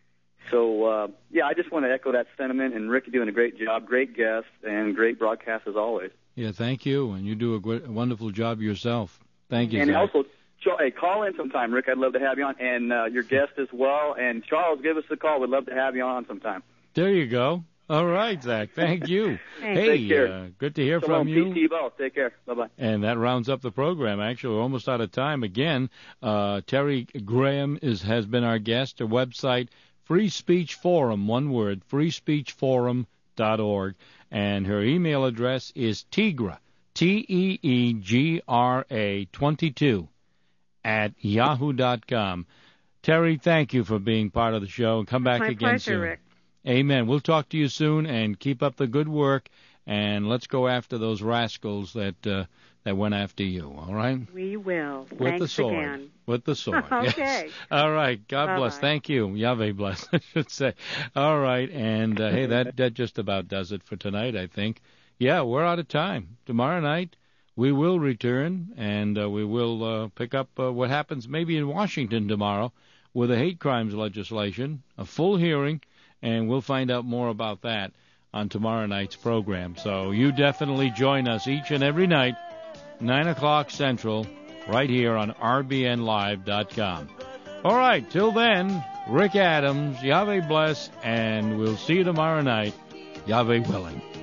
So uh, yeah, I just want to echo that sentiment. And Rick, you're doing a great job, great guest, and great broadcast as always. Yeah, thank you, and you do a, gr- a wonderful job yourself. Thank you, And Zach. also, hey, call in sometime, Rick. I'd love to have you on, and uh, your guest as well. And Charles, give us a call. We'd love to have you on sometime. There you go. All right, Zach. Thank you. Hey, hey, Take care. Uh, good to hear Shalom, from you. P T both. Take care. Bye-bye. And that rounds up the program. Actually, we're almost out of time again. Uh, Terry Graham is has been our guest. Her website, Free Speech Forum, one word, free speech forum dot org. And her email address is Teegra, T E E G R A twenty-two, at yahoo dot com. Terry, thank you for being part of the show. And come back My again pleasure, soon. Rick. Amen. We'll talk to you soon, and keep up the good work, and let's go after those rascals that uh, that went after you, all right? We will. With Thanks the sword. again. With the sword. Okay. Yes. All right. God Bye-bye. bless. Thank you. Yahweh bless, I should say. All right. And, uh, hey, that, that just about does it for tonight, I think. Yeah, we're out of time. Tomorrow night, we will return, and uh, we will uh, pick up uh, what happens maybe in Washington tomorrow with the hate crimes legislation, a full hearing, and we'll find out more about that on tomorrow night's program. So you definitely join us each and every night, nine o'clock Central, right here on R B N live dot com. All right, till then, Rick Adams, Yahweh bless, and we'll see you tomorrow night, Yahweh willing.